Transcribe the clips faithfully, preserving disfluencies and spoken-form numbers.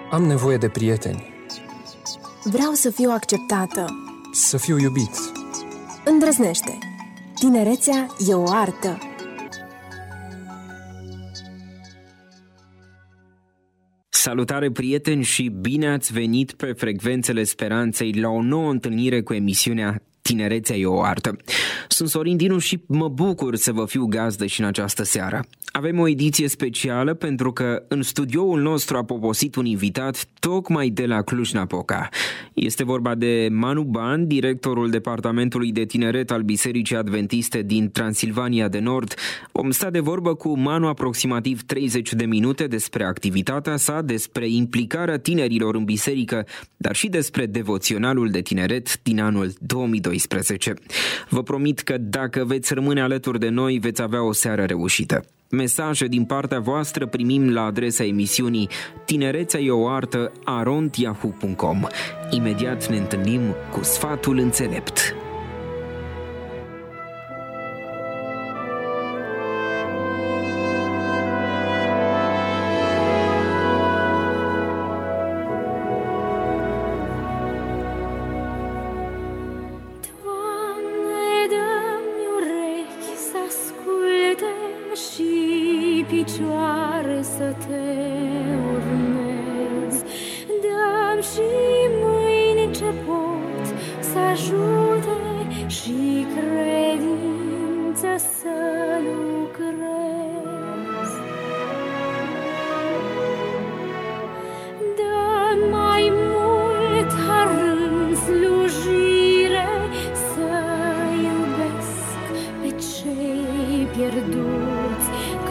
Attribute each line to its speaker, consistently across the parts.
Speaker 1: Am nevoie de prieteni.
Speaker 2: Vreau să fiu acceptată.
Speaker 1: Să fiu iubit.
Speaker 2: Îndrăznește. Tinerețea e o artă.
Speaker 3: Salutare, prieteni, și bine ați venit pe frecvențele speranței la o nouă întâlnire cu emisiunea Tinerețea e o artă. Sunt Sorin Dinu și mă bucur să vă fiu gazdă și în această seară. Avem o ediție specială pentru că în studioul nostru a poposit un invitat tocmai de la Cluj-Napoca. Este vorba de Manu Ban, directorul Departamentului de Tineret al Bisericii Adventiste din Transilvania de Nord. Vom sta de vorbă cu Manu aproximativ treizeci de minute despre activitatea sa, despre implicarea tinerilor în biserică, dar și despre devoționalul de tineret din anul două mii doisprezece. Vă promit că dacă veți rămâne alături de noi, veți avea o seară reușită. Mesaje din partea voastră primim la adresa emisiunii Tinerețea e o artă arond yahoo punct com. Imediat ne întâlnim cu sfatul înțelept.
Speaker 4: Picioare să te urmez, dă-mi și mâini ce pot să ajute și credință să lucrez. Dă-mi mai mult har în slujire, să iubesc pe cei pierduți,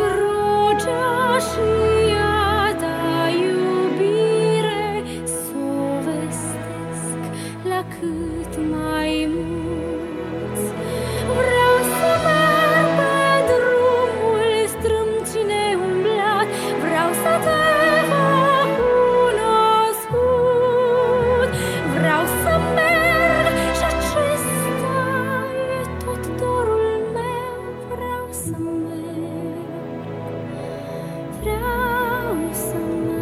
Speaker 4: și a ta iubire s-o vestesc la cât mai mulți. Vreau să merg pe drumul strâmcine umblat, vreau să te fac cunoscut. Vreau să merg și acesta e tot dorul meu. Vreau să merg. Vreau să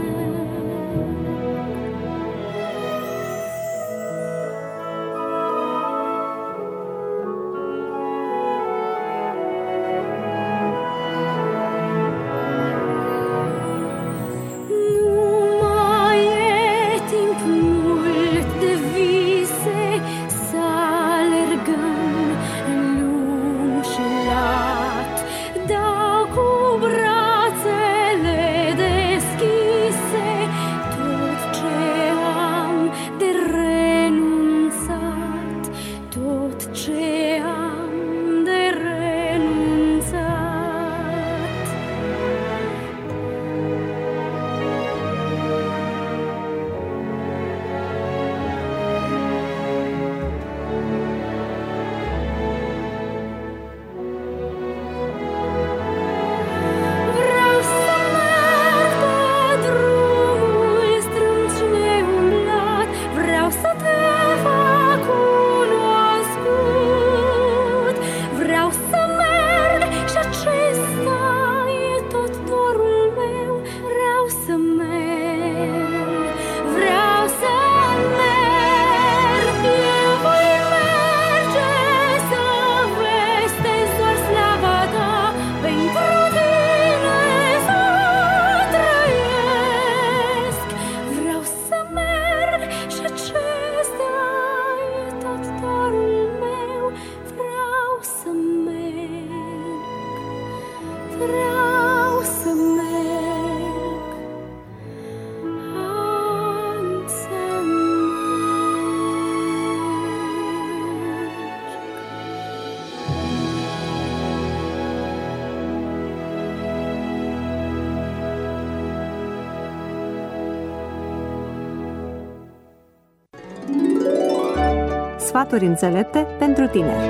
Speaker 5: Sfaturi înțelepte pentru tineri.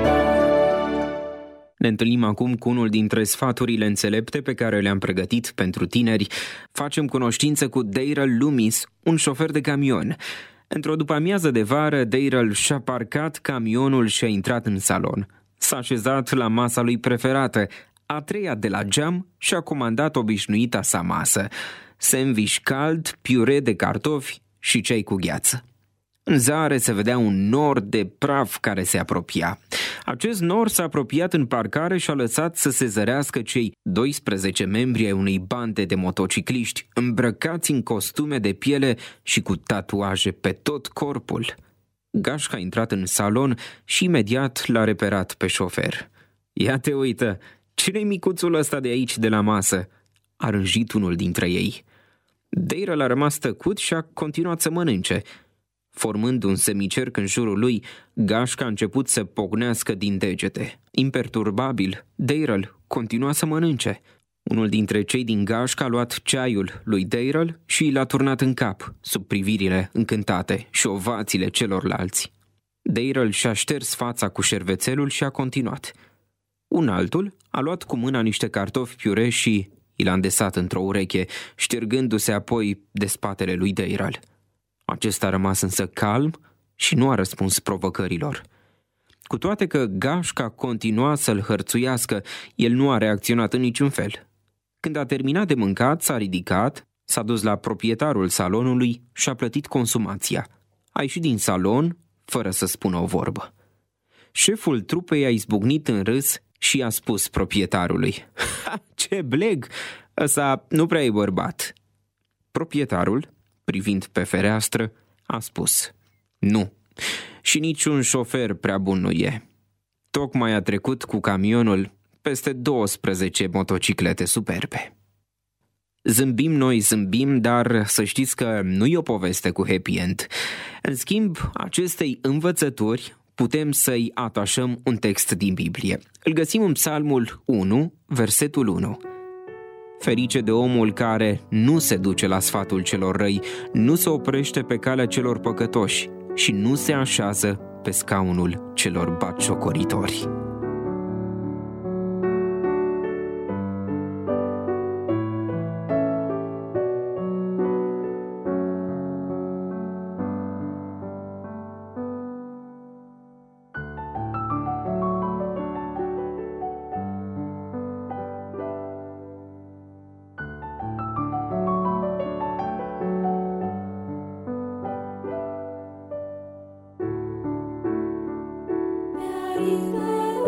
Speaker 3: Ne întâlnim acum cu unul dintre sfaturile înțelepte pe care le-am pregătit pentru tineri. Facem cunoștință cu Daryl Loomis, un șofer de camion. Într-o după-amiază de vară, Daryl și-a parcat camionul și a intrat în salon. S-a așezat la masa lui preferată, a treia de la geam, și a comandat obișnuita sa masă. sandwich cald, piure de cartofi și ceai cu gheață. În zare se vedea un nor de praf care se apropia. Acest nor s-a apropiat în parcare și a lăsat să se zărească cei doisprezece membri ai unei bande de motocicliști, îmbrăcați în costume de piele și cu tatuaje pe tot corpul. Gașca a intrat în salon și imediat l-a reperat pe șofer. "Ia te uită, cine-i micuțul ăsta de aici, de la masă?" a rânjit unul dintre ei. Daryl a rămas tăcut și a continuat să mănânce. Formând un semicerc în jurul lui, gașca a început să pocnească din degete. Imperturbabil, Daryl continua să mănânce. Unul dintre cei din gașcă a luat ceaiul lui Daryl și l-a turnat în cap, sub privirile încântate și ovațiile celorlalți. Daryl și-a șters fața cu șervețelul și a continuat. Un altul a luat cu mâna niște cartofi piure și i l-a îndesat într-o ureche, ștergându-se apoi de spatele lui Daryl. Acesta a rămas însă calm și nu a răspuns provocărilor. Cu toate că gașca continua să-l hărțuiască, el nu a reacționat în niciun fel. Când a terminat de mâncat, s-a ridicat, s-a dus la proprietarul salonului și a plătit consumația. A ieșit din salon fără să spună o vorbă. Șeful trupei a izbucnit în râs și a spus proprietarului: "Ha, ce bleg! Ăsta nu prea e bărbat." Proprietarul, privind pe fereastră, a spus: "Nu, și niciun șofer prea bun nu e. Tocmai a trecut cu camionul peste douăsprezece motociclete superbe." Zâmbim noi, zâmbim, dar să știți că nu e o poveste cu happy end. În schimb, acestei învățături putem să-i atașăm un text din Biblie. Îl găsim în Psalmul unu, versetul unu. "Ferice de omul care nu se duce la sfatul celor răi, nu se oprește pe calea celor păcătoși și nu se așează pe scaunul celor batjocoritori."
Speaker 4: Pe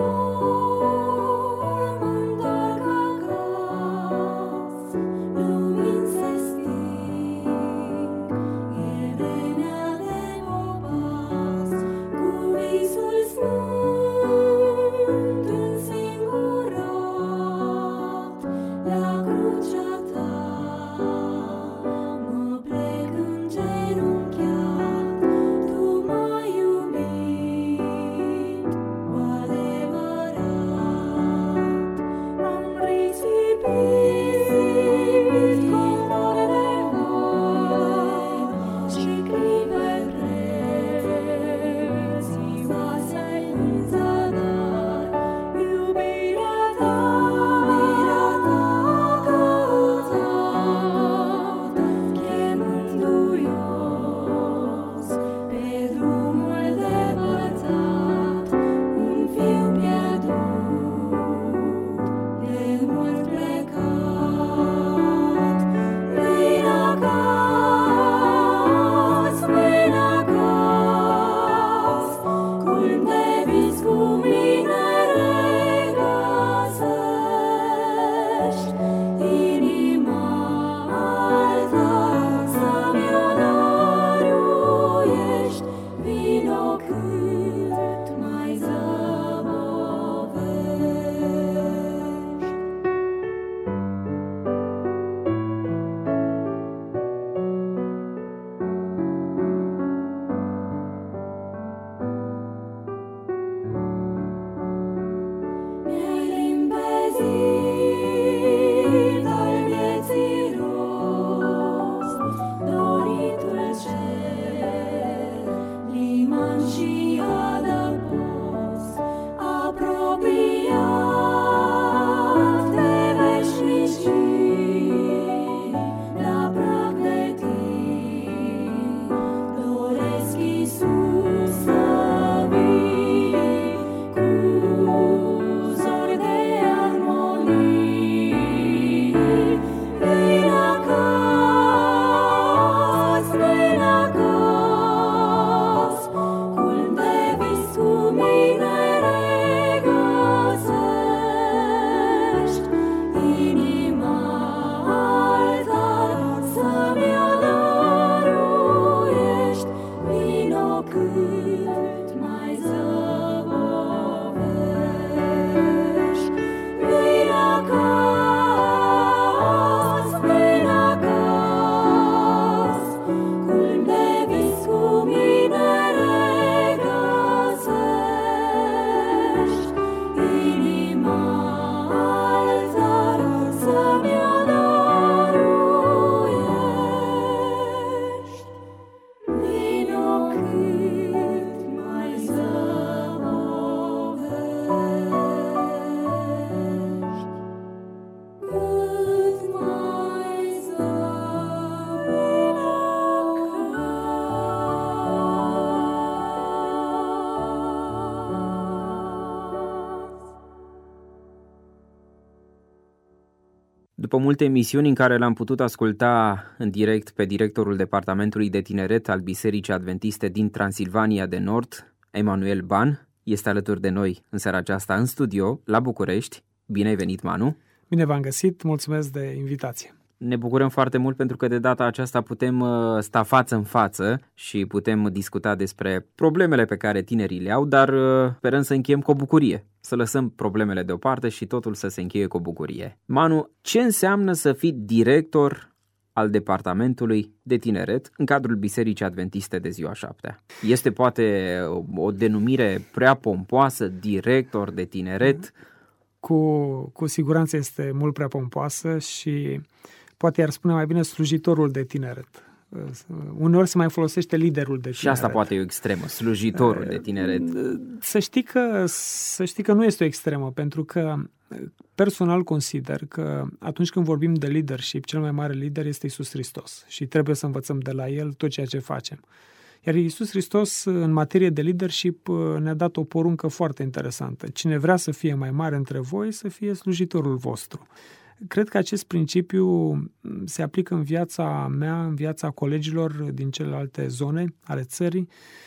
Speaker 3: După multe emisiuni în care l-am putut asculta în direct pe directorul Departamentului de Tineret al Bisericii Adventiste din Transilvania de Nord, Emanuel Ban, este alături de noi în seara aceasta în studio, la București. Bine ai venit, Manu!
Speaker 6: Bine v-am găsit, mulțumesc de invitație! Ne
Speaker 3: bucurăm foarte mult pentru că de data aceasta putem sta față în față și putem discuta despre problemele pe care tinerii le au, dar sperăm să încheiem cu o bucurie, să lăsăm problemele deoparte și totul să se încheie cu o bucurie. Manu, ce înseamnă să fii director al Departamentului de Tineret în cadrul Bisericii Adventiste de Ziua Șaptea? Este poate o denumire prea pompoasă, director de tineret?
Speaker 6: Cu, cu siguranță este mult prea pompoasă și poate ar spune mai bine slujitorul de tineret. Uneori se mai folosește liderul de tineret.
Speaker 3: Și asta poate e o extremă, slujitorul de tineret.
Speaker 6: Să știi că, să știi că nu este o extremă, pentru că personal consider că atunci când vorbim de leadership, cel mai mare lider este Iisus Hristos și trebuie să învățăm de la El tot ceea ce facem. Iar Iisus Hristos, în materie de leadership, ne-a dat o poruncă foarte interesantă. Cine vrea să fie mai mare între voi, să fie slujitorul vostru. Cred că acest principiu se aplică în viața mea, în viața colegilor din celelalte zone ale țării.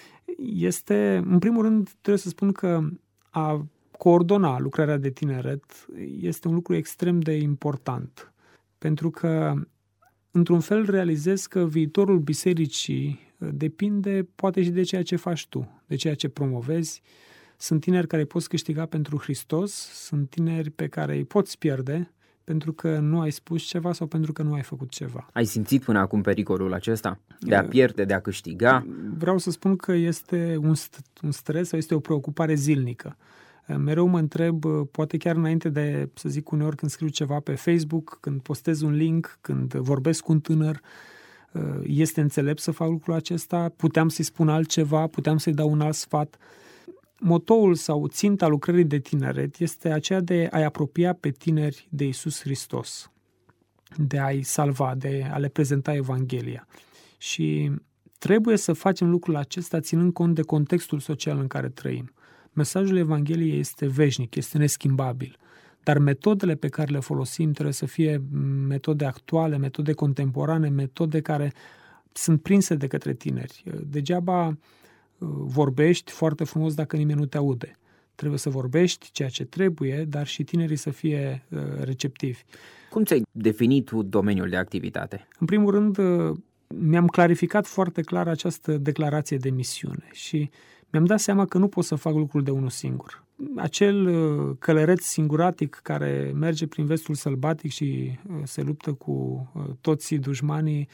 Speaker 6: Este, în primul rând, trebuie să spun că a coordona lucrarea de tineret este un lucru extrem de important, pentru că, într-un fel, realizez că viitorul bisericii depinde poate și de ceea ce faci tu, de ceea ce promovezi. Sunt tineri care îi poți câștiga pentru Hristos, sunt tineri pe care îi poți pierde pentru că nu ai spus ceva sau pentru că nu ai făcut ceva.
Speaker 3: Ai simțit până acum pericolul acesta? De a pierde, de a câștiga?
Speaker 6: Vreau să spun că este un, st- un stres sau este o preocupare zilnică. Mereu mă întreb, poate chiar înainte de, să zic, uneori când scriu ceva pe Facebook, când postez un link, când vorbesc cu un tânăr, este înțelept să fac lucrul acesta? Puteam să-i spun altceva? Puteam să-i dau un alt sfat? Motoul sau ținta lucrării de tineret este aceea de a-i apropia pe tineri de Iisus Hristos, de a-i salva, de a le prezenta Evanghelia. Și trebuie să facem lucrul acesta ținând cont de contextul social în care trăim. Mesajul Evangheliei este veșnic, este neschimbabil, dar metodele pe care le folosim trebuie să fie metode actuale, metode contemporane, metode care sunt prinse de către tineri. Degeaba vorbești foarte frumos dacă nimeni nu te aude. Trebuie să vorbești ceea ce trebuie, dar și tinerii să fie receptivi.
Speaker 3: Cum ți-ai definit tu domeniul de activitate?
Speaker 6: În primul rând, mi-am clarificat foarte clar această declarație de misiune și mi-am dat seama că nu pot să fac lucrul de unul singur. Acel călăreț singuratic care merge prin vestul sălbatic și se luptă cu toți dușmanii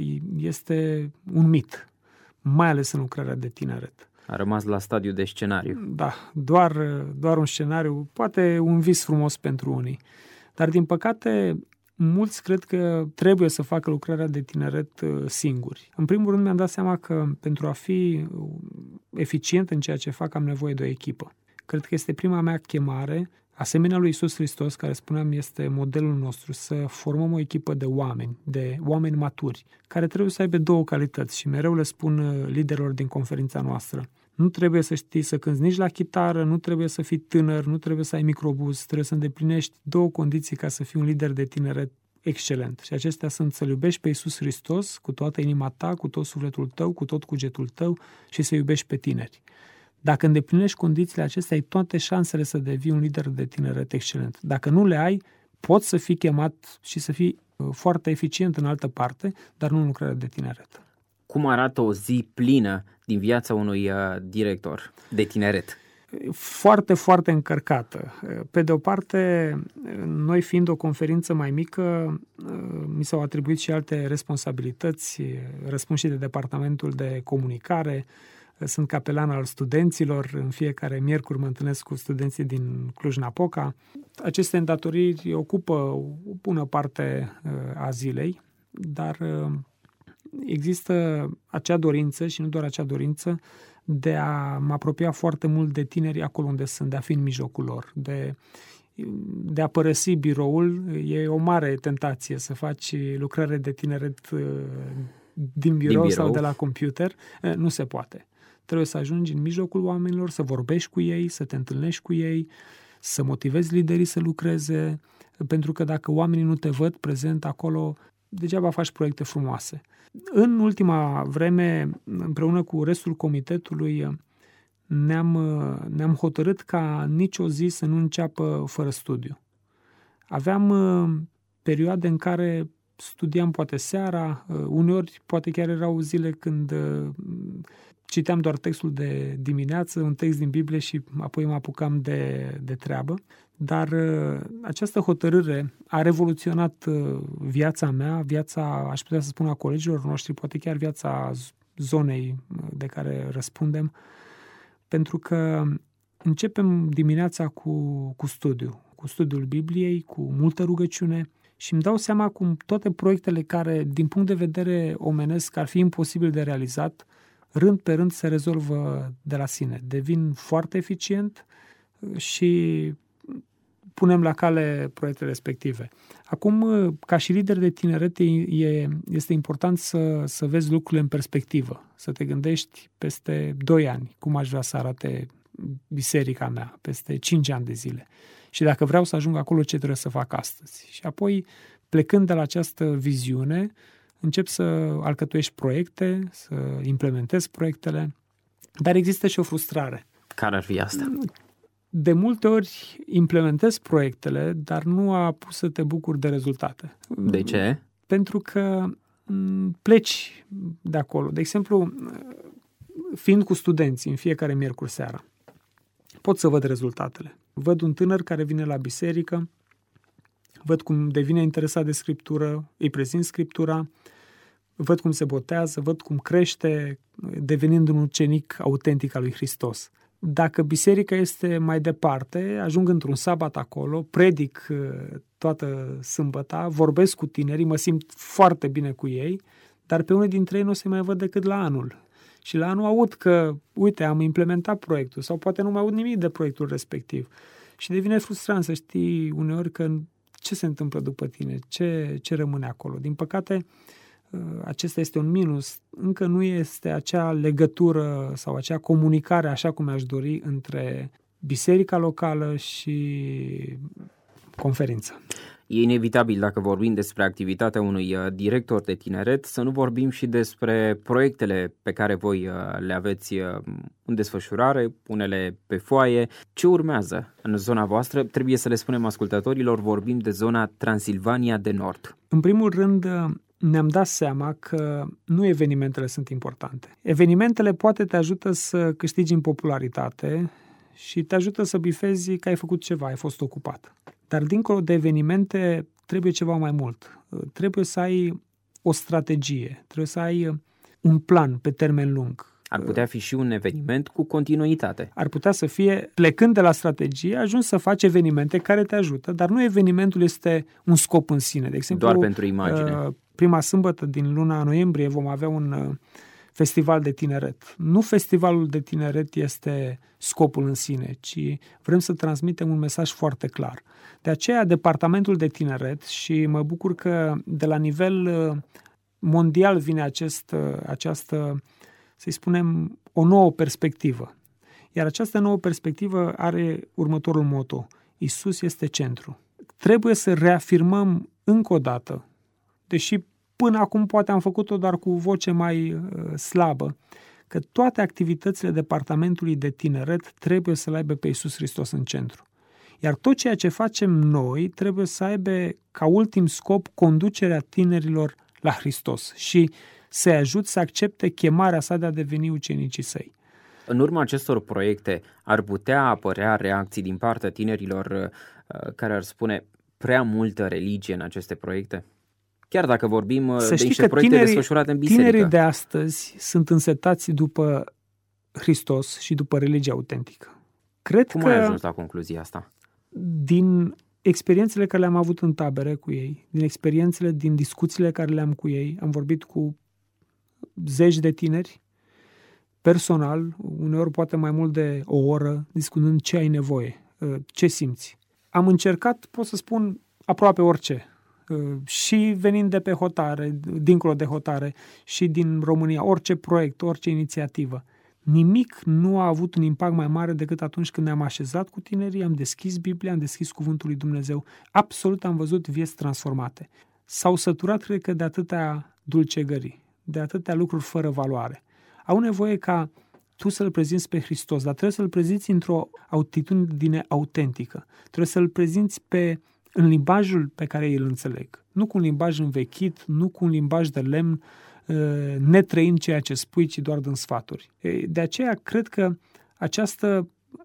Speaker 6: este un mit, mai ales în lucrarea de tineret.
Speaker 3: A rămas la stadiu de scenariu.
Speaker 6: Da, doar, doar un scenariu, poate un vis frumos pentru unii. Dar, din păcate, mulți cred că trebuie să facă lucrarea de tineret singuri. În primul rând, mi-am dat seama că pentru a fi eficient în ceea ce fac, am nevoie de o echipă. Cred că este prima mea chemare, asemenea lui Iisus Hristos, care, spuneam, este modelul nostru, să formăm o echipă de oameni, de oameni maturi, care trebuie să aibă două calități și mereu le spun liderilor din conferința noastră. Nu trebuie să știi să cânți nici la chitară, nu trebuie să fii tânăr, nu trebuie să ai microbuz, trebuie să îndeplinești două condiții ca să fii un lider de tineret excelent. Și acestea sunt să-L iubești pe Iisus Hristos cu toată inima ta, cu tot sufletul tău, cu tot cugetul tău și să iubești pe tineri. Dacă îndeplinești condițiile acestea, ai toate șansele să devii un lider de tineret excelent. Dacă nu le ai, poți să fii chemat și să fii foarte eficient în altă parte, dar nu în lucrarea de tineret.
Speaker 3: Cum arată o zi plină din viața unui director de tineret?
Speaker 6: Foarte, foarte încărcată. Pe de o parte, noi fiind o conferință mai mică, mi s-au atribuit și alte responsabilități. Răspund și de departamentul de comunicare, sunt capelan al studenților, în fiecare miercuri mă întâlnesc cu studenții din Cluj-Napoca. Aceste îndatoriri ocupă o bună parte a zilei, dar există acea dorință și nu doar acea dorință de a mă apropia foarte mult de tineri acolo unde sunt, de a fi în mijlocul lor, de, de a părăsi biroul. E o mare tentație să faci lucrare de tineret din birou, din birou sau de la computer. Nu se poate. Trebuie să ajungi în mijlocul oamenilor, să vorbești cu ei, să te întâlnești cu ei, să motivezi liderii să lucreze, pentru că dacă oamenii nu te văd prezent acolo, degeaba faci proiecte frumoase. În ultima vreme, împreună cu restul comitetului, ne-am, ne-am hotărât ca nicio zi să nu înceapă fără studiu. Aveam perioade în care studiam poate seara, uneori poate chiar erau zile când citeam doar textul de dimineață, un text din Biblie și apoi mă apucam de, de treabă. Dar această hotărâre a revoluționat viața mea, viața, aș putea să spun, a colegilor noștri, poate chiar viața zonei de care răspundem, pentru că începem dimineața cu, cu studiu, cu studiul Bibliei, cu multă rugăciune și îmi dau seama cum toate proiectele care, din punct de vedere omenesc, ar fi imposibil de realizat, rând pe rând se rezolvă de la sine. Devin foarte eficient și punem la cale proiectele respective. Acum, ca și lider de tineret, e, este important să, să vezi lucrurile în perspectivă, să te gândești peste doi ani, cum aș vrea să arate biserica mea, peste cinci ani de zile. Și dacă vreau să ajung acolo, ce trebuie să fac astăzi? Și apoi, plecând de la această viziune, încep să alcătuiești proiecte, să implementezi proiectele, dar există și o frustrare.
Speaker 3: Care ar fi asta?
Speaker 6: De multe ori implementezi proiectele, dar nu a pus să te bucuri de rezultate.
Speaker 3: De ce?
Speaker 6: Pentru că pleci de acolo. De exemplu, fiind cu studenții în fiecare miercuri seara, pot să văd rezultatele. Văd un tânăr care vine la biserică, văd cum devine interesat de Scriptură, îi prezint Scriptura, văd cum se botează, văd cum crește, devenind un ucenic autentic al lui Hristos. Dacă biserica este mai departe, ajung într-un sabat acolo, predic toată sâmbăta, vorbesc cu tinerii, mă simt foarte bine cu ei, dar pe unii dintre ei nu se mai văd decât la anul. Și la anul aud că, uite, am implementat proiectul sau poate nu mai aud nimic de proiectul respectiv. Și devine frustrant să știi uneori că ce se întâmplă după tine, ce, ce rămâne acolo. Din păcate, acesta este un minus. Încă nu este acea legătură sau acea comunicare așa cum mi-aș dori între biserica locală și conferință.
Speaker 3: E inevitabil, dacă vorbim despre activitatea unui director de tineret, să nu vorbim și despre proiectele pe care voi le aveți în desfășurare, unele pe foaie. Ce urmează în zona voastră? Trebuie să le spunem ascultătorilor, vorbim de zona Transilvania de Nord.
Speaker 6: În primul rând, ne-am dat seama că nu evenimentele sunt importante. Evenimentele poate te ajută să câștigi în popularitate și te ajută să bifezi că ai făcut ceva, ai fost ocupat. Dar dincolo de evenimente trebuie ceva mai mult. Trebuie să ai o strategie, trebuie să ai un plan pe termen lung.
Speaker 3: Ar putea fi și un eveniment cu continuitate.
Speaker 6: Ar putea să fie, plecând de la strategie, ajungi să faci evenimente care te ajută, dar nu evenimentul este un scop în sine. De exemplu,
Speaker 3: doar pentru imagine.
Speaker 6: Prima sâmbătă din luna noiembrie vom avea un festival de tineret. Nu festivalul de tineret este scopul în sine, ci vrem să transmitem un mesaj foarte clar. De aceea, Departamentul de Tineret, și mă bucur că de la nivel mondial vine acest, această, să-i spunem, o nouă perspectivă. Iar această nouă perspectivă are următorul moto: Iisus este centru. Trebuie să reafirmăm încă o dată, deși până acum poate am făcut-o doar cu voce mai uh, slabă, că toate activitățile Departamentului de Tineret trebuie să-L aibă pe Iisus Hristos în centru. Iar tot ceea ce facem noi trebuie să aibă ca ultim scop conducerea tinerilor la Hristos și să-i ajut să accepte chemarea sa de a deveni ucenicii săi.
Speaker 3: În urma acestor proiecte ar putea apărea reacții din partea tinerilor uh, care ar spune prea multă religie în aceste proiecte? Chiar dacă vorbim
Speaker 6: să
Speaker 3: de niște proiecte tinerii, desfășurate în biserică.
Speaker 6: Tinerii de astăzi sunt însetați după Hristos și după religia autentică. Cred
Speaker 3: Cum
Speaker 6: că
Speaker 3: ai ajuns la concluzia asta?
Speaker 6: Din experiențele care le-am avut în tabere cu ei, din experiențele, din discuțiile care le-am cu ei, am vorbit cu zeci de tineri, personal, uneori poate mai mult de o oră, discutând ce ai nevoie, ce simți. Am încercat, pot să spun, aproape orice. Și venind de pe hotare, dincolo de hotare, și din România, orice proiect, orice inițiativă. nimic nu a avut un impact mai mare decât atunci când ne-am așezat cu tinerii, am deschis Biblia, am deschis Cuvântul lui Dumnezeu. Absolut am văzut vieți transformate. S-au săturat, cred că, de atâtea dulcegării, de atâtea lucruri fără valoare. Au nevoie ca tu să-L prezinți pe Hristos, dar trebuie să-L prezinți într-o atitudine autentică. Trebuie să-L prezinți pe, în limbajul pe care ei îl înțeleg. Nu cu un limbaj învechit, nu cu un limbaj de lemn, netrăind ceea ce spui, ci doar din sfaturi. De aceea cred că această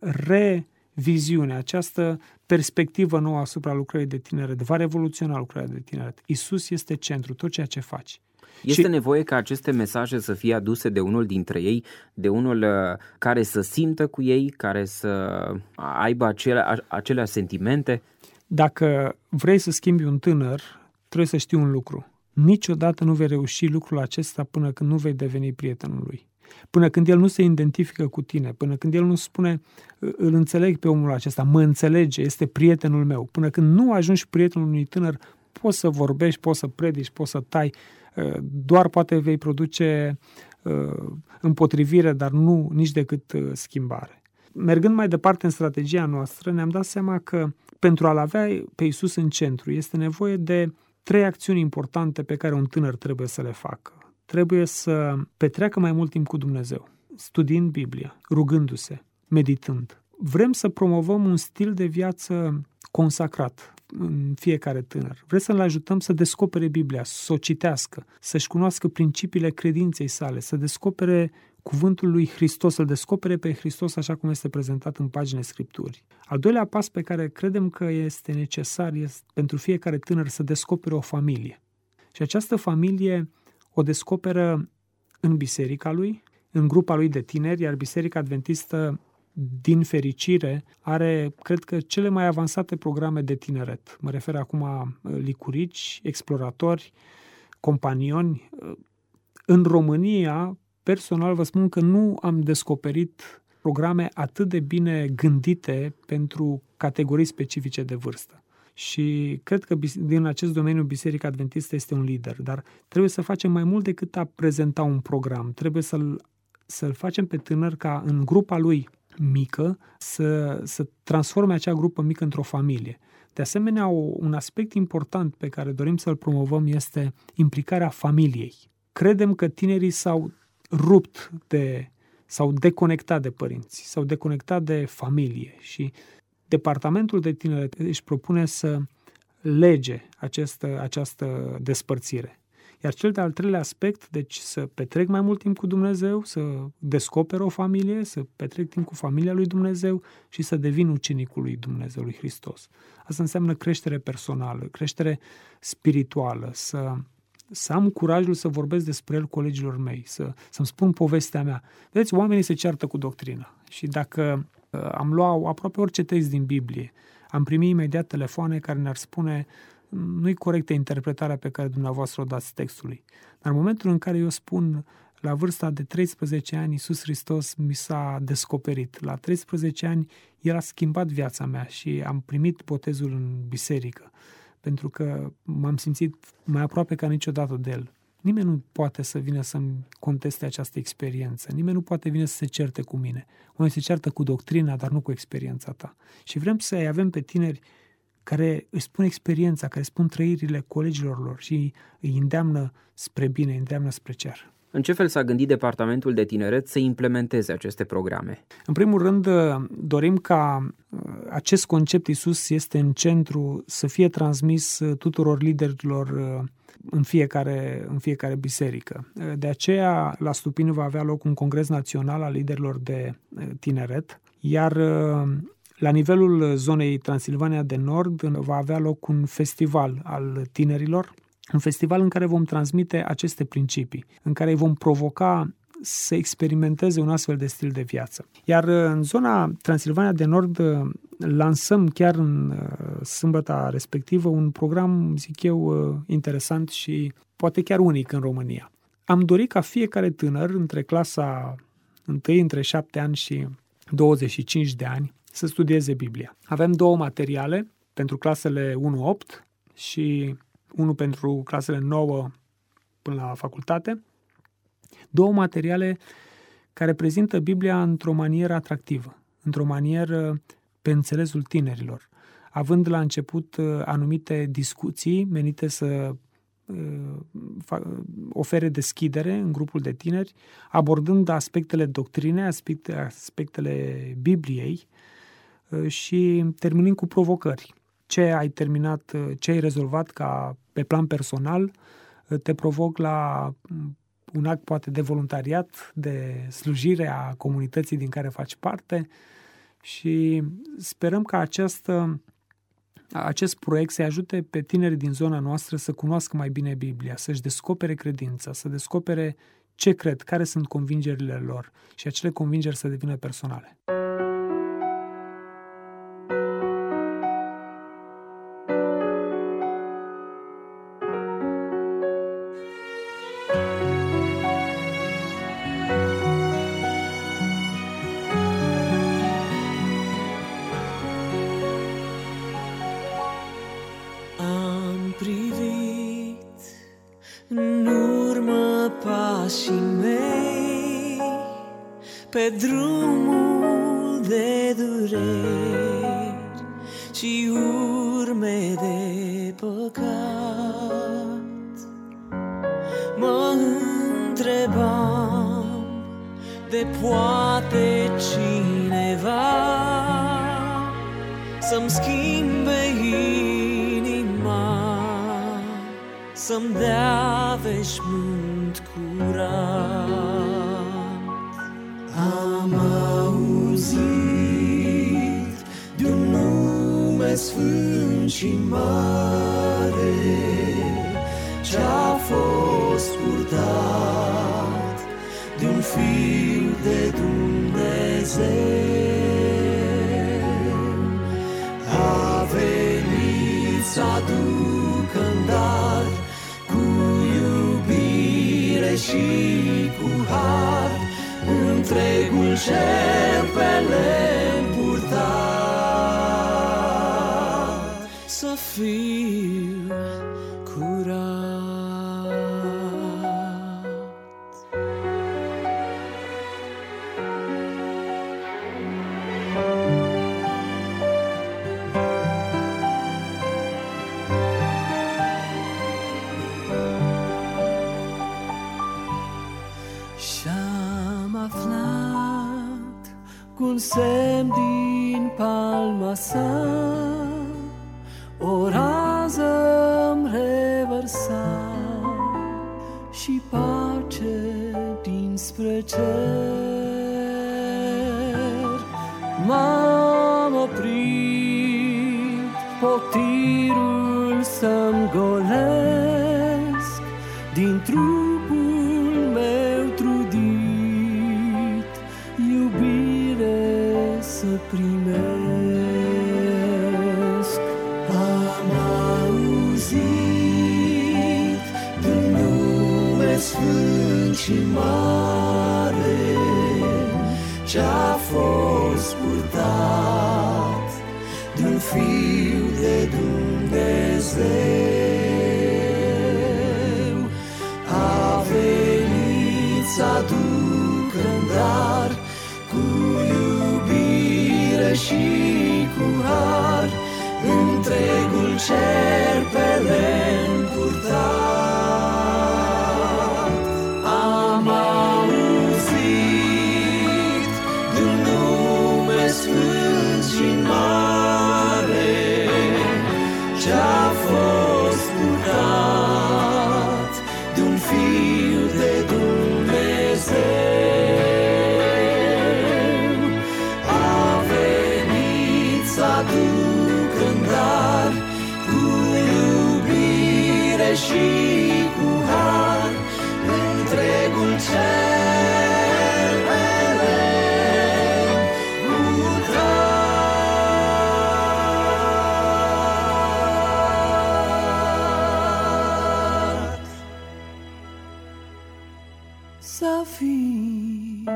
Speaker 6: reviziune, această perspectivă nouă asupra lucrării de tineret va revoluționa lucrarea de tineret. Iisus este centru, tot ceea ce faci.
Speaker 3: Este
Speaker 6: și...
Speaker 3: nevoie ca aceste mesaje să fie aduse de unul dintre ei, de unul care să simtă cu ei, care să aibă acele, aceleași sentimente?
Speaker 6: Dacă vrei să schimbi un tânăr, trebuie să știi un lucru. Niciodată nu vei reuși lucrul acesta până când nu vei deveni prietenul lui. Până când el nu se identifică cu tine, până când el nu spune, îl înțeleg pe omul acesta, mă înțelege, este prietenul meu. Până când nu ajungi prietenul unui tânăr, poți să vorbești, poți să predici, poți să tai, doar poate vei produce împotrivire, dar nu nici decât schimbare. Mergând mai departe în strategia noastră, ne-am dat seama că pentru a-L avea pe Iisus în centru este nevoie de trei acțiuni importante pe care un tânăr trebuie să le facă. Trebuie să petreacă mai mult timp cu Dumnezeu, studiind Biblia, rugându-se, meditând. Vrem să promovăm un stil de viață consacrat în fiecare tânăr. Vrem să-l ajutăm să descopere Biblia, să o citească, să-și cunoască principiile credinței sale, să descopere cuvântul lui Hristos, să-L descopere pe Hristos așa cum este prezentat în paginile Scripturii. Al doilea pas pe care credem că este necesar este pentru fiecare tânăr să descopere o familie. Și această familie o descoperă în biserica lui, în grupa lui de tineri, iar Biserica Adventistă, din fericire, are, cred că, cele mai avansate programe de tineret. Mă refer acum la licurici, exploratori, companioni. În România, personal vă spun că nu am descoperit programe atât de bine gândite pentru categorii specifice de vârstă. Și cred că din acest domeniu Biserica Adventistă este un lider, dar trebuie să facem mai mult decât a prezenta un program. Trebuie să-l, să-l facem pe tânăr ca în grupa lui mică să, să transforme acea grupă mică într-o familie. De asemenea, o, un aspect important pe care dorim să-l promovăm este implicarea familiei. Credem că tinerii s-au rupt de, s-au deconectat de părinți, s-au deconectat de familie și Departamentul de Tineret își propune să lege această, această despărțire. Iar cel de-al treilea aspect, deci să petrec mai mult timp cu Dumnezeu, să descoper o familie, să petrec timp cu familia lui Dumnezeu și să devin ucenicul lui Dumnezeu, lui Hristos. Asta înseamnă creștere personală, creștere spirituală, să, să am curajul să vorbesc despre el colegilor mei, să, să-mi spun povestea mea. Vedeți, oamenii se ceartă cu doctrina și dacă am luat aproape orice text din Biblie, am primit imediat telefoane care ne-ar spune nu-i corectă interpretarea pe care dumneavoastră o dați textului. Dar în momentul în care eu spun la vârsta de treisprezece ani, Iisus Hristos mi s-a descoperit. La treisprezece ani, El a schimbat viața mea și am primit botezul în biserică, pentru că m-am simțit mai aproape ca niciodată de El. Nimeni nu poate să vină să-mi conteste această experiență. Nimeni nu poate vine să se certe cu mine. Oamenii se ceartă cu doctrina, dar nu cu experiența ta. Și vrem să-i avem pe tineri care își spun experiența, care spun trăirile colegilor lor și îi îndeamnă spre bine, îi îndeamnă spre cer.
Speaker 3: În ce fel s-a gândit Departamentul de Tineret să implementeze aceste programe?
Speaker 6: În primul rând, dorim ca acest concept Iisus este în centru să fie transmis tuturor liderilor în fiecare, în fiecare biserică. De aceea, la Stupini va avea loc un congres național al liderilor de tineret, iar la nivelul zonei Transilvania de Nord va avea loc un festival al tinerilor, un festival în care vom transmite aceste principii, în care îi vom provoca să experimenteze un astfel de stil de viață. Iar în zona Transilvania de Nord lansăm chiar în sâmbăta respectivă un program, zic eu, interesant și poate chiar unic în România. Am dorit ca fiecare tânăr între clasa întâi, între șapte ani și douăzeci și cinci de ani, să studieze Biblia. Avem două materiale pentru clasele unu opt și unul pentru clasele nouă până la facultate. Două materiale care prezintă Biblia într-o manieră atractivă, într-o manieră pe înțelesul tinerilor, având la început anumite discuții menite să ofere deschidere în grupul de tineri, abordând aspectele doctrinei, aspecte, aspectele Bibliei și terminând cu provocări. Ce ai terminat, ce ai rezolvat ca pe plan personal, te provoc la un act poate de voluntariat, de slujire a comunității din care faci parte și sperăm că această acest proiect să ajute pe tinerii din zona noastră să cunoască mai bine Biblia, să-și descopere credința, să descopere ce cred, care sunt convingerile lor și acele convingeri să devină personale.
Speaker 7: Pe drumul de dureri și urme de păcat, mă întrebam de poate cineva să-mi schimbe inima, să-mi dea veșmânt curat. Am auzit de un nume sfânt și mare ce-a fost purtat de un Fiu de Dumnezeu. A venit să aducă în dar cu iubire și cu har întregul cer pe lemn purtat, să fiu curat. Și-am aflat cu un semn din palma sa, o rază-mi revărsa și pace dinspre cer. M-am oprit potirul să-mi golesc din trupul meu trudit, iubire să primesc. Am auzit de nume sfânt și mare ce-a fost purtat de un Fiu de Dumnezeu. A venit să aducă în dar cu iubire și cu har întregul cer pe lemn purtat. Am auzit de un nume sfânt și mare ce-a fost purtat de un Fiu de Dumnezeu. A venit să aducă în dar cu iubire și cu har întregul cer pe lemn purtat. Să fii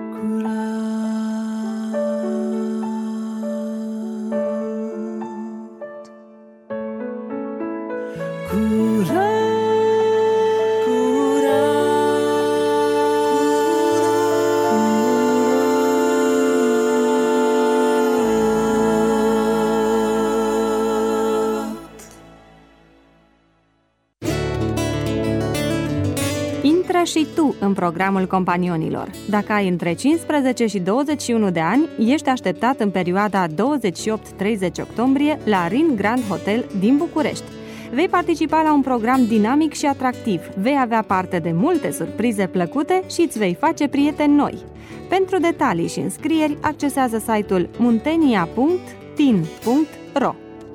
Speaker 7: curat, curat. Curat,
Speaker 5: și tu în programul Companionilor. Dacă ai între cincisprezece și douăzeci și unu de ani, ești așteptat în perioada douăzeci și opt treizeci octombrie la Rin Grand Hotel din București. Vei participa la un program dinamic și atractiv, vei avea parte de multe surprize plăcute și îți vei face prieteni noi. Pentru detalii și înscrieri, accesează site-ul muntenia punct tin punct ro.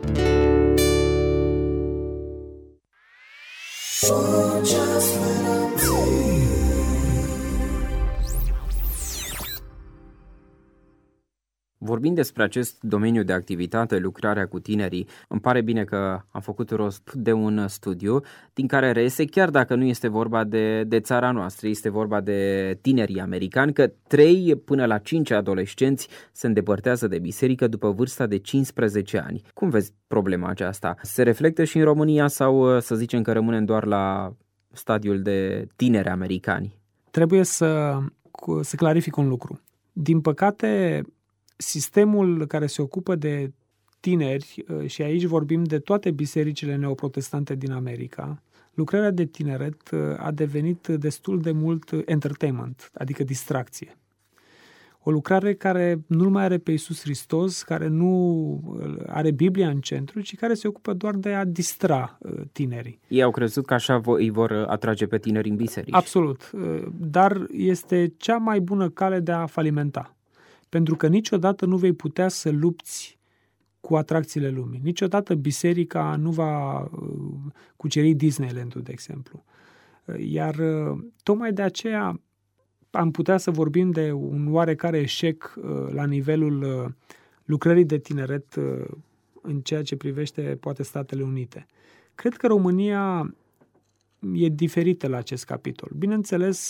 Speaker 3: Vorbind despre acest domeniu de activitate, lucrarea cu tinerii, îmi pare bine că am făcut rost de un studiu din care reiese, chiar dacă nu este vorba de, de țara noastră, este vorba de tinerii americani, că trei până la cinci adolescenți se îndepărtează de biserică după vârsta de cincisprezece ani. Cum vezi problema aceasta? Se reflectă și în România sau să zicem că rămânem doar la stadiul de tineri americani?
Speaker 6: Trebuie să, să clarific un lucru. Din păcate, sistemul care se ocupă de tineri, și aici vorbim de toate bisericile neoprotestante din America, lucrarea de tineret a devenit destul de mult entertainment, adică distracție. O lucrare care nu mai are pe Iisus Hristos, care nu are Biblia în centru, ci care se ocupă doar de a distra tinerii.
Speaker 3: Ei au crezut că așa îi vor atrage pe tineri în biserici.
Speaker 6: Absolut, dar este cea mai bună cale de a falimenta. Pentru că niciodată nu vei putea să lupți cu atracțiile lumii. Niciodată biserica nu va cuceri Disneyland-ul, de exemplu. Iar tocmai de aceea am putea să vorbim de un oarecare eșec la nivelul lucrării de tineret în ceea ce privește poate Statele Unite. Cred că România e diferită la acest capitol. Bineînțeles,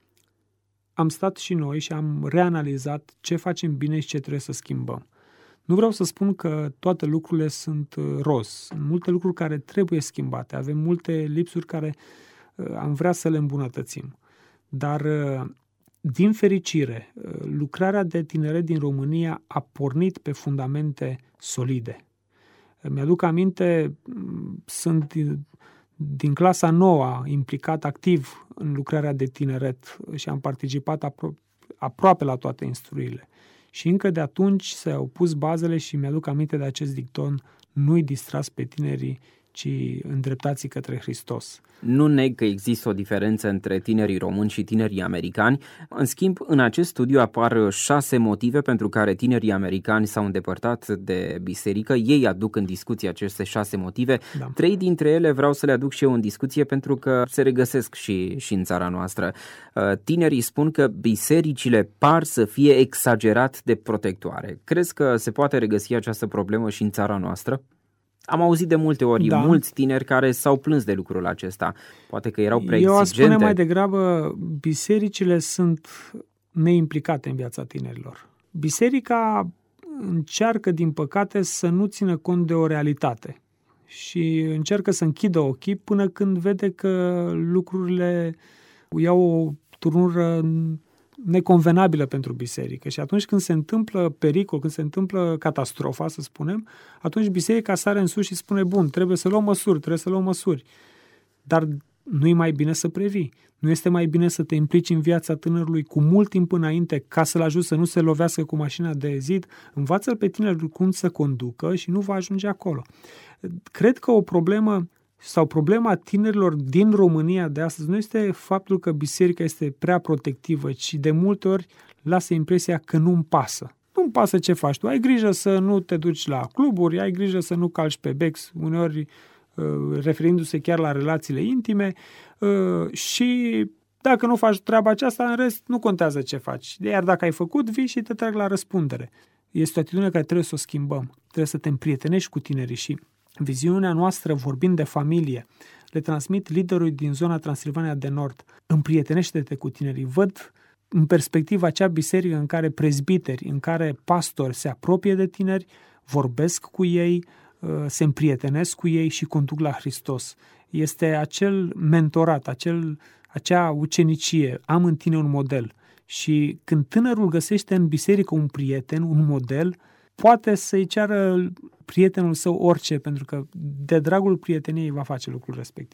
Speaker 6: am stat și noi și am reanalizat ce facem bine și ce trebuie să schimbăm. Nu vreau să spun că toate lucrurile sunt roz. Sunt multe lucruri care trebuie schimbate. Avem multe lipsuri care am vrea să le îmbunătățim. Dar, din fericire, lucrarea de tineret din România a pornit pe fundamente solide. Mi-aduc aminte, sunt din clasa nouă implicat activ în lucrarea de tineret și am participat apro- aproape la toate instruirile. Și încă de atunci s-au pus bazele și mi-aduc aminte de acest dicton: nu-i distrați pe tinerii, ci îndreptați către Hristos.
Speaker 3: Nu neg că există o diferență între tinerii români și tinerii americani. În schimb, în acest studiu apar șase motive pentru care tinerii americani s-au îndepărtat de biserică. Ei aduc în discuție aceste șase motive. Da. Trei dintre ele vreau să le aduc și eu în discuție pentru că se regăsesc și, și în țara noastră. Tinerii spun că bisericile par să fie exagerat de protectoare. Crezi că se poate regăsi această problemă și în țara noastră? Am auzit de multe ori da. mulți tineri care s-au plâns de lucrul acesta. Poate că erau prea exigente.
Speaker 6: Eu aș spune mai degrabă, bisericile sunt neimplicate în viața tinerilor. Biserica încearcă, din păcate, să nu țină cont de o realitate și încearcă să închidă ochii până când vede că lucrurile iau o turnură neconvenabilă pentru biserică. Și atunci când se întâmplă pericol, când se întâmplă catastrofa, să spunem, atunci biserica sare în sus și spune: bun, trebuie să luăm măsuri, trebuie să luăm măsuri. Dar nu e mai bine să previi. Nu este mai bine să te implici în viața tânărului cu mult timp înainte ca să-l ajuți să nu se lovească cu mașina de zid? Învață-l pe tinerul cum să conducă și nu va ajunge acolo. Cred că o problemă sau problema tinerilor din România de astăzi nu este faptul că biserica este prea protectivă, ci de multe ori lasă impresia că nu-mi pasă. Nu-mi pasă ce faci tu. Ai grijă să nu te duci la cluburi, ai grijă să nu calci pe bex, uneori referindu-se chiar la relațiile intime, și dacă nu faci treaba aceasta, în rest nu contează ce faci. Iar dacă ai făcut, vii și te trag la răspundere. Este o atitudine care trebuie să o schimbăm. Trebuie să te împrietenești cu tinerii și viziunea noastră, vorbind de familie, le transmit liderului din zona Transilvania de Nord: împrietenește-te cu tinerii. Văd în perspectiva acea biserică în care prezbiteri, în care pastori se apropie de tineri, vorbesc cu ei, se împrietenesc cu ei și conduc la Hristos. Este acel mentorat, acel, acea ucenicie. Am în tine un model. Și când tânărul găsește în biserică un prieten, un model, poate să-i ceară prietenul său orice, pentru că de dragul prieteniei va face lucrul respectiv.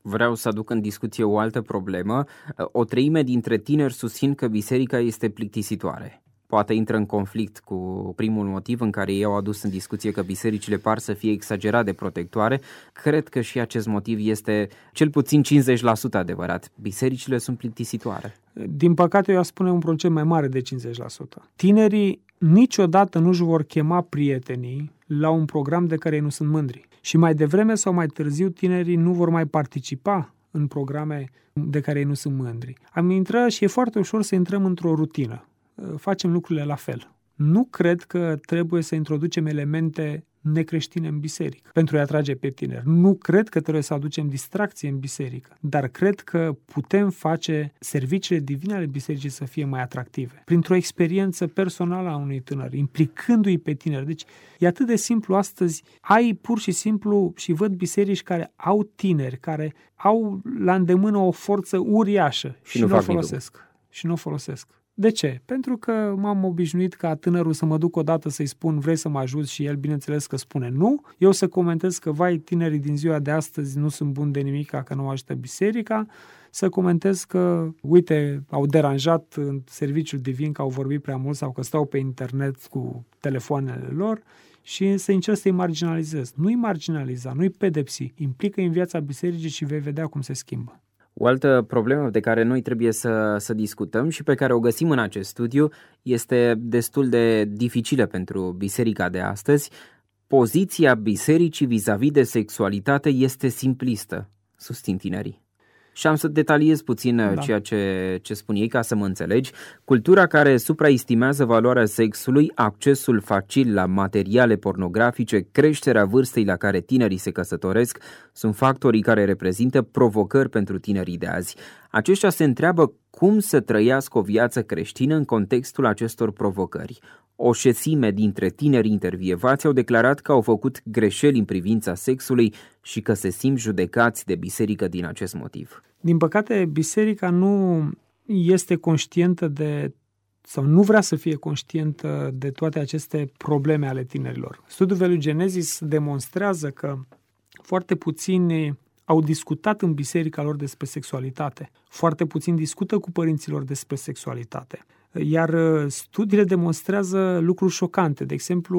Speaker 3: Vreau să aduc în discuție o altă problemă. O treime dintre tineri susțin că biserica este plictisitoare. Poate intră în conflict cu primul motiv în care ei au adus în discuție că bisericile par să fie exagerat de protectoare. Cred că și acest motiv este cel puțin cincizeci la sută adevărat. Bisericile sunt plictisitoare.
Speaker 6: Din păcate, eu aș spune un procent mai mare de cincizeci la sută. Tinerii niciodată nu își vor chema prietenii la un program de care ei nu sunt mândri. Și mai devreme sau mai târziu, tinerii nu vor mai participa în programe de care ei nu sunt mândri. Am intrat și e foarte ușor să intrăm într-o rutină. Facem lucrurile la fel. Nu cred că trebuie să introducem elemente necreștine în biserică pentru a-i atrage pe tineri. Nu cred că trebuie să aducem distracție în biserică, dar cred că putem face serviciile divine ale bisericii să fie mai atractive. Printr-o experiență personală a unui tânăr, implicându-i pe tineri. Deci e atât de simplu astăzi. Ai pur și simplu, și văd biserici care au tineri, care au la îndemână o forță uriașă și, și nu o folosesc. Și nu o folosesc. De ce? Pentru că m-am obișnuit ca tânărul să mă duc odată să-i spun vrei să mă ajuți și el bineînțeles că spune nu. Eu să comentez că vai, tinerii din ziua de astăzi nu sunt buni de nimic, că nu ajută biserica. Să comentez că, uite, au deranjat în serviciul divin, că au vorbit prea mult sau că stau pe internet cu telefoanele lor și să încerc să-i marginalizez. Nu-i marginaliza, nu-i pedepsi. Implică-i în viața bisericii și vei vedea cum se schimbă.
Speaker 3: O altă problemă de care noi trebuie să, să discutăm și pe care o găsim în acest studiu este destul de dificilă pentru biserica de astăzi. Poziția bisericii vis-a-vis de sexualitate este simplistă, susțin tinerii. Și am să detaliez puțin da. ceea ce, ce spun ei ca să mă înțelegi. Cultura care supraestimează valoarea sexului, accesul facil la materiale pornografice, creșterea vârstei la care tinerii se căsătoresc, sunt factorii care reprezintă provocări pentru tinerii de azi. Aceștia se întreabă cum să trăiască o viață creștină în contextul acestor provocări. O șesime dintre tinerii intervievați au declarat că au făcut greșeli în privința sexului și că se simt judecați de biserică din acest motiv.
Speaker 6: Din păcate, biserica nu este conștientă de, sau nu vrea să fie conștientă de toate aceste probleme ale tinerilor. Studiul Velu Genesis demonstrează că foarte puțini au discutat în biserica lor despre sexualitate. Foarte puțin discută cu părinților despre sexualitate. Iar studiile demonstrează lucruri șocante. De exemplu,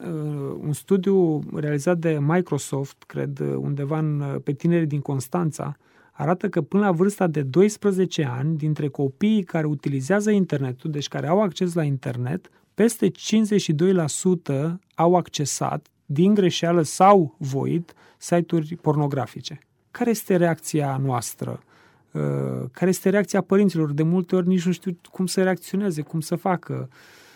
Speaker 6: un studiu realizat de Microsoft, cred, undeva în, pe tinerii din Constanța, arată că până la vârsta de doisprezece ani, dintre copiii care utilizează internetul, deci care au acces la internet, peste cincizeci și doi la sută au accesat, din greșeală sau voit, site-uri pornografice. Care este reacția noastră? Care este reacția părinților? De multe ori nici nu știu cum să reacționeze, cum să facă.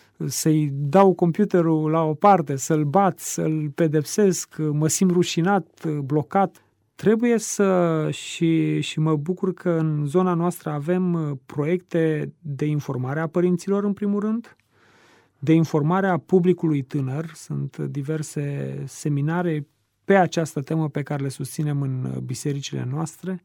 Speaker 6: Să-i dau computerul la o parte, să-l bat, să-l pedepsesc, mă simt rușinat, blocat. Trebuie să, și, și mă bucur că în zona noastră avem proiecte de informare a părinților, în primul rând, de informare a publicului tânăr. Sunt diverse seminare pe această temă pe care le susținem în bisericile noastre.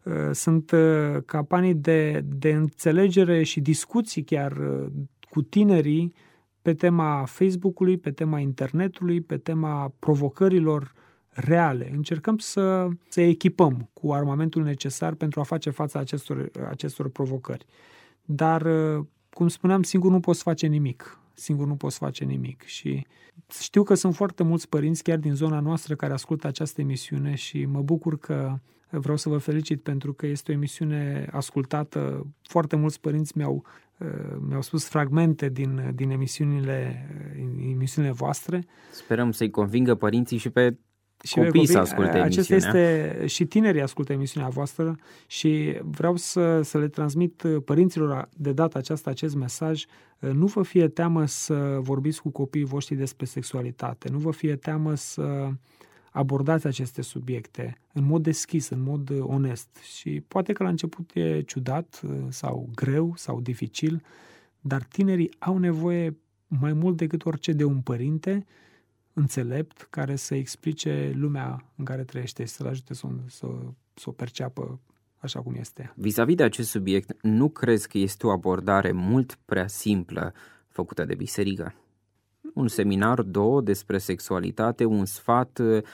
Speaker 6: Sunt campanii de, de înțelegere și discuții chiar cu tinerii pe tema Facebook-ului, pe tema internetului, pe tema provocărilor reale. Încercăm să se echipăm cu armamentul necesar pentru a face față acestor, acestor provocări. Dar, cum spuneam, singur nu poți face nimic. Singur nu poți face nimic. Și știu că sunt foarte mulți părinți chiar din zona noastră care ascultă această emisiune și mă bucur că vreau să vă felicit pentru că este o emisiune ascultată. Foarte mulți părinți mi-au, mi-au spus fragmente din, din emisiunile, emisiunile voastre.
Speaker 3: Sperăm să-i convingă părinții și pe și copii copii, să asculte
Speaker 6: acesta
Speaker 3: emisiunea.
Speaker 6: Este, și tinerii ascultă emisiunea voastră și vreau să, să le transmit părinților de data aceasta acest mesaj. Nu vă fie teamă să vorbiți cu copiii voștri despre sexualitate. Nu vă fie teamă să abordați aceste subiecte în mod deschis, în mod onest. Și poate că la început e ciudat sau greu sau dificil, dar tinerii au nevoie mai mult decât orice de un părinte înțelept care să explice lumea în care trăiește, să-l ajute să, să, să o perceapă așa cum este.
Speaker 3: Vis-a-vis de acest subiect, nu crezi că este o abordare mult prea simplă făcută de biserică? Un seminar, două, despre sexualitate, un sfat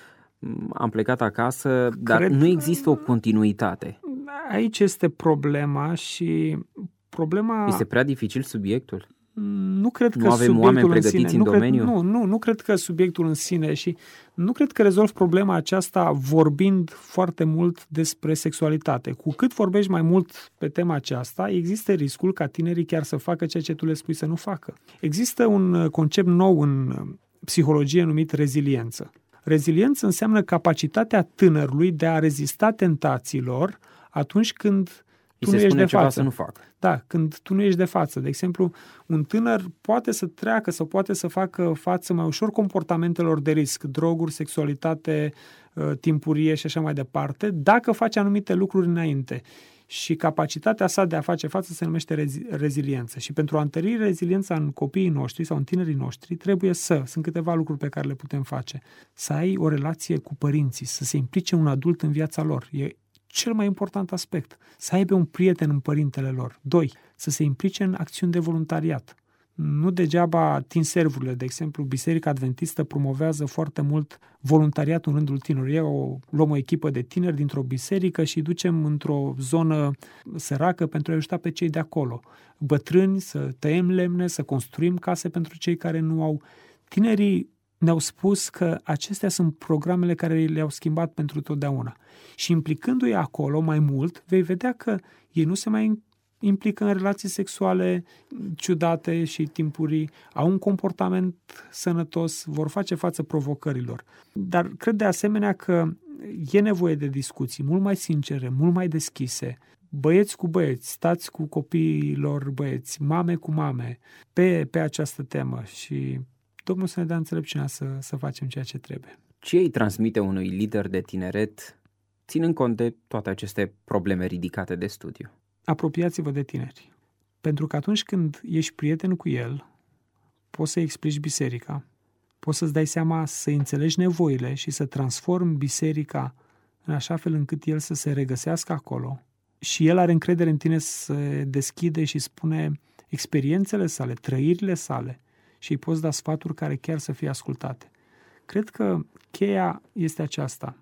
Speaker 3: am plecat acasă, dar
Speaker 6: Cred...
Speaker 3: nu există o continuitate.
Speaker 6: Aici este problema și problema...
Speaker 3: Este prea dificil subiectul?
Speaker 6: Nu cred că
Speaker 3: nu avem
Speaker 6: subiectul
Speaker 3: oameni pregătiți
Speaker 6: în, sine,
Speaker 3: în
Speaker 6: nu
Speaker 3: domeniu?
Speaker 6: Cred, nu, nu, nu cred că subiectul în sine și nu cred că rezolv problema aceasta vorbind foarte mult despre sexualitate. Cu cât vorbești mai mult pe tema aceasta, există riscul ca tinerii chiar să facă ceea ce tu le spui să nu facă. Există un concept nou în psihologie numit reziliență. Reziliență înseamnă capacitatea tânărului de a rezista tentațiilor atunci când tu nu ești de față.
Speaker 3: Să nu facă.
Speaker 6: Da, când tu nu ești de față. De exemplu, un tânăr poate să treacă sau poate să facă față mai ușor comportamentelor de risc, droguri, sexualitate, timpurie și așa mai departe, dacă face anumite lucruri înainte. Și capacitatea sa de a face față se numește rezi- reziliență. Și pentru a întări reziliența în copiii noștri sau în tinerii noștri, trebuie să, sunt câteva lucruri pe care le putem face. Să ai o relație cu părinții, să se implice un adult în viața lor. E cel mai important aspect. Să aibă un prieten în părintele lor. Doi, să se implice în acțiuni de voluntariat. Nu degeaba tin servurile, de exemplu, Biserica Adventistă promovează foarte mult voluntariatul în rândul tinerilor. O, luăm o echipă de tineri dintr-o biserică și îi ducem într-o zonă săracă pentru a ajuta pe cei de acolo. Bătrâni, să tăiem lemne, să construim case pentru cei care nu au. Tinerii ne-au spus că acestea sunt programele care le-au schimbat pentru totdeauna. Și implicându-i acolo mai mult, vei vedea că ei nu se mai implică în relații sexuale ciudate și timpurii, au un comportament sănătos, vor face față provocărilor. Dar cred de asemenea că e nevoie de discuții mult mai sincere, mult mai deschise, băieți cu băieți, stați cu copiilor băieți, mame cu mame, pe, pe această temă și Domnul să ne dea înțelepciunea să, să facem ceea ce trebuie.
Speaker 3: Ce îi transmite unui lider de tineret, ținând cont de toate aceste probleme ridicate de studiu?
Speaker 6: Apropiați-vă de tineri. Pentru că atunci când ești prieten cu el, poți să-i explici biserica, poți să-ți dai seama să înțelegi nevoile și să transformi biserica în așa fel încât el să se regăsească acolo și el are încredere în tine să se deschide și spune experiențele sale, trăirile sale și îi poți da sfaturi care chiar să fie ascultate. Cred că cheia este aceasta.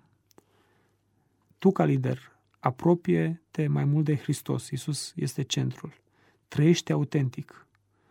Speaker 6: Tu ca lider, apropie-te mai mult de Hristos. Iisus este centrul. Trăiește autentic.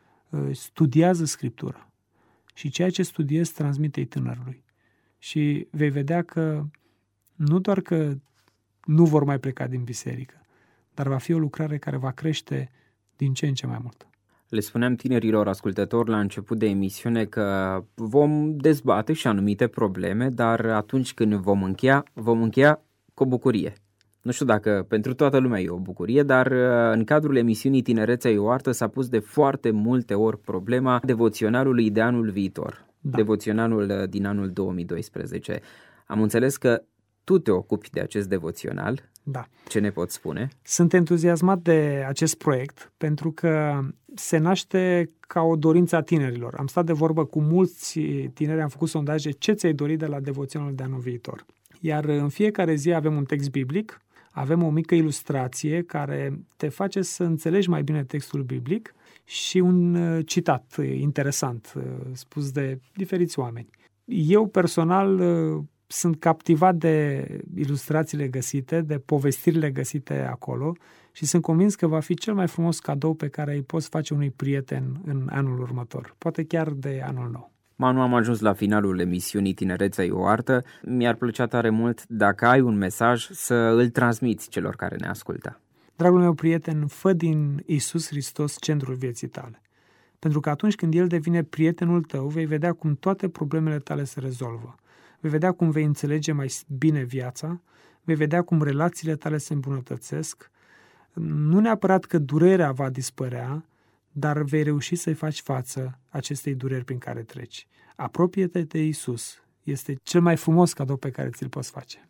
Speaker 6: Studiază Scriptura. Și ceea ce studiezi, transmite-i tânărului. Și vei vedea că nu doar că nu vor mai pleca din biserică, dar va fi o lucrare care va crește din ce în ce mai mult.
Speaker 3: Le spuneam tinerilor ascultători la început de emisiune că vom dezbate și anumite probleme, dar atunci când vom încheia, vom încheia cu o bucurie. Nu știu dacă pentru toată lumea e o bucurie, dar în cadrul emisiunii Tinerețea e o artă s-a pus de foarte multe ori problema devoționalului de anul viitor, da. Devoționalul din anul două mii doisprezece. Am înțeles că tu te ocupi de acest devoțional.
Speaker 6: Da.
Speaker 3: Ce ne poți spune?
Speaker 6: Sunt entuziasmat de acest proiect pentru că se naște ca o dorință a tinerilor. Am stat de vorbă cu mulți tineri, am făcut sondaje ce ți-ai dorit de la devoționalul de anul viitor. Iar în fiecare zi avem un text biblic, avem o mică ilustrație care te face să înțelegi mai bine textul biblic și un citat interesant spus de diferiți oameni. Eu personal sunt captivat de ilustrațiile găsite, de povestirile găsite acolo și sunt convins că va fi cel mai frumos cadou pe care îi poți face unui prieten în anul următor, poate chiar de anul nou.
Speaker 3: Manu, am ajuns la finalul emisiunii Tinerețea e o artă. Mi-ar plăcea tare mult dacă ai un mesaj să îl transmiți celor care ne ascultă.
Speaker 6: Dragul meu prieten, fă din Iisus Hristos centrul vieții tale. Pentru că atunci când El devine prietenul tău, vei vedea cum toate problemele tale se rezolvă. Vei vedea cum vei înțelege mai bine viața, vei vedea cum relațiile tale se îmbunătățesc. Nu neapărat că durerea va dispărea, dar vei reuși să-i faci față acestei dureri prin care treci. Apropie-te de Iisus. Este cel mai frumos cadou pe care ți-l poți face.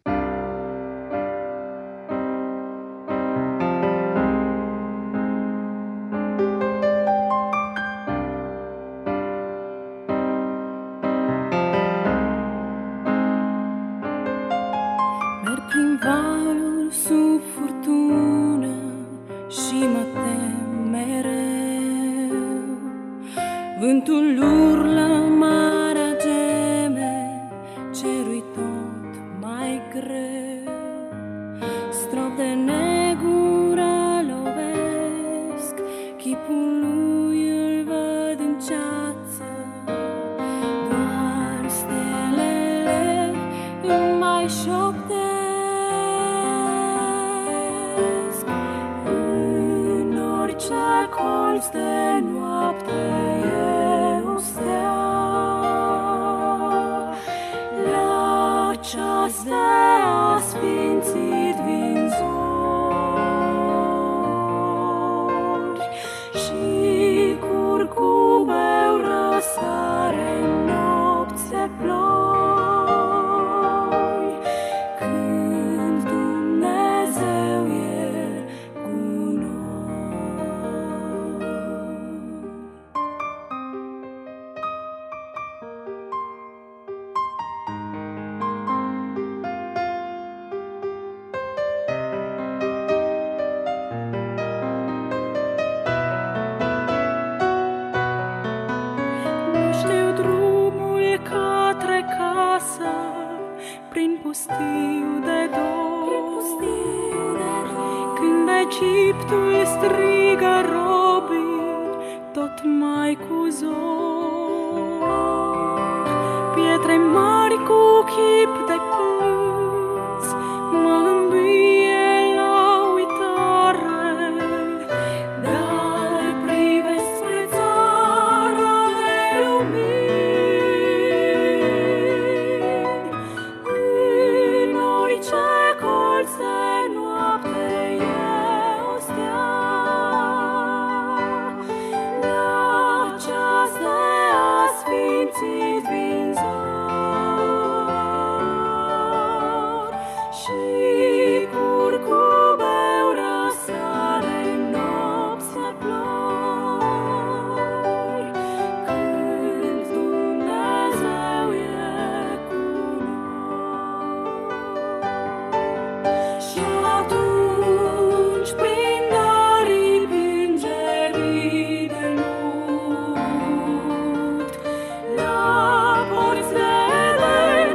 Speaker 4: Merg prin valuri sub furtună și mă tem mereu. Vântul urlă, marea geme, cerul tot chipul lui îl văd în ceață, doar stelele îmi mai șoptesc. În orice colț de noapte e o stea, la ceas de asfințit vin zori și curcubeu răsare nopți de ploi, când Dumnezeu e cu noi. Nu știu drumul către casă, prin pustiu de dor, când Egiptul strigă robii, tot mai cu zor. Pietre mari cu chip de plâns mă îmbie la uitare, dar privesc spre țara de lumini. În orice colț de noapte e o stea, la ceas de asfințit vin zori și curcubeu răsare nopți de ploi, când Dumnezeu e cu noi. Și atunci prin aripi îngerii de lut, la porți de Eden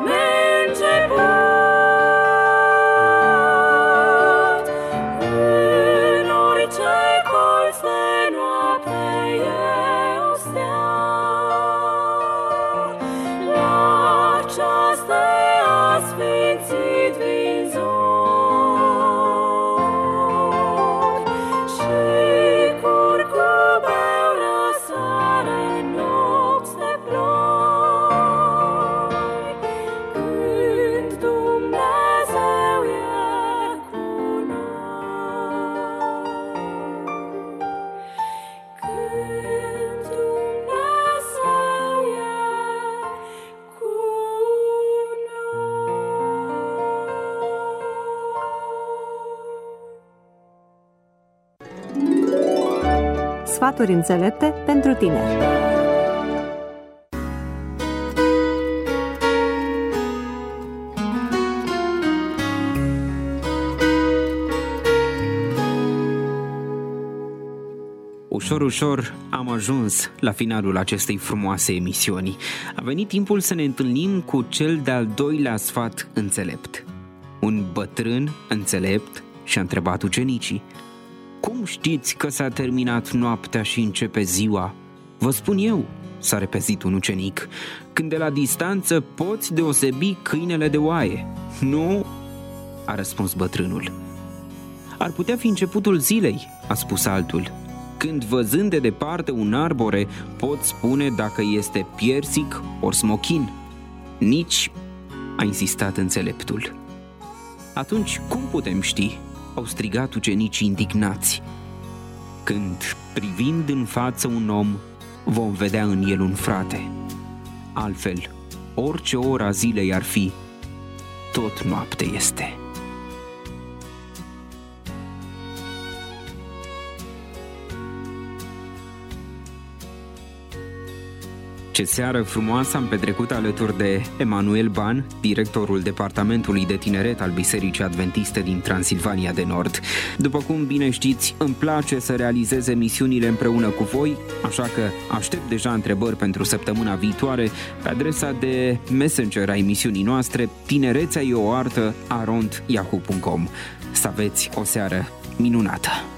Speaker 4: neînceput. În orice colț de noapte e o stea, la ceas de asfințit vin zori și curcubeu răsare nopți de ploi, când Dumnezeu e cu noi. Când Dumnezeu e cu noi.
Speaker 5: Sfaturi înțelepte pentru tineri.
Speaker 3: Ușor, ușor am ajuns la finalul acestei frumoase emisiuni. A venit timpul să ne întâlnim cu cel de-al doilea sfat înțelept. Un bătrân înțelept și-a întrebat ucenicii: cum știți că s-a terminat noaptea și începe ziua? Vă spun eu, s-a repezit un ucenic, când de la distanță poți deosebi câinele de oaie. Nu, a răspuns bătrânul. Ar putea fi începutul zilei, a spus altul, când văzând de departe un arbore poți spune dacă este piersic ori smochin. Nici, a insistat înțeleptul. Atunci cum putem ști? Au strigat ucenicii indignați. Când, privind în față un om, vom vedea în el un frate. Altfel, orice ora zilei ar fi, tot noapte este. Ce seară frumoasă am petrecut alături de Emanuel Ban, directorul Departamentului de Tineret al Bisericii Adventiste din Transilvania de Nord. După cum bine știți, îmi place să realizez emisiunile împreună cu voi, așa că aștept deja întrebări pentru săptămâna viitoare pe adresa de messenger a emisiunii noastre tinerețea e o artă arond yahoo punct com. Să aveți o seară minunată!